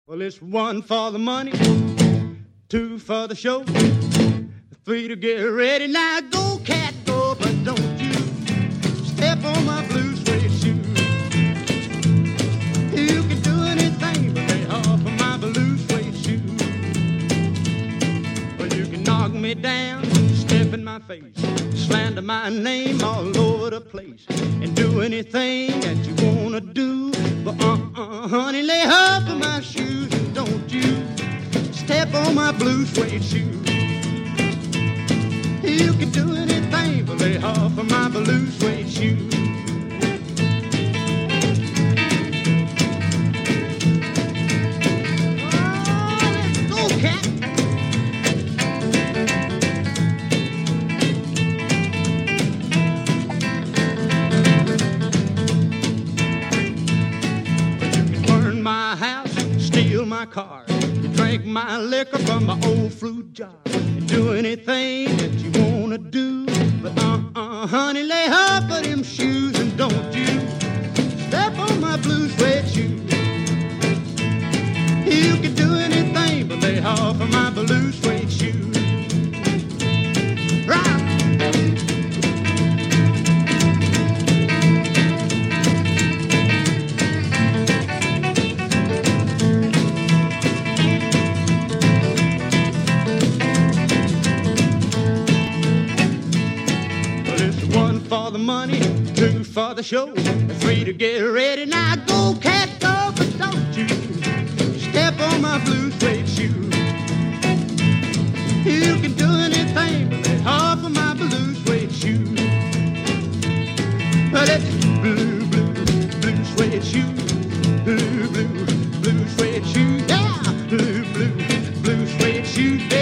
Well, it's one for the money, two for the show, three to get ready. Now go, cat, go, but don't you step on my blue suede shoe. You can do anything but lay off of my blue suede shoe. Well, you can knock me down, step in my face, slander my name all over the place, and do anything that you wanna do. But honey, lay off of my shoes and don't you step on my blue suede shoe. You can do anything but lay off of my blue suede shoe. Oh, let's go, cat. My house, steal my car, you drink my liquor from my old fruit jar, and do anything that you wanna do. But honey, lay off of them shoes and don't you step on my blue suede shoe. You can do anything but lay off of my blue suede shoe. Right. For the money, two for the show, three to get ready. Now go, cat, go, but don't you step on my blue suede shoe. You can do anything but lay off of my blue suede shoe. Well, it's blue, blue, blue suede shoe. Blue, blue, blue suede shoe. Yeah, blue, blue, blue suede shoe.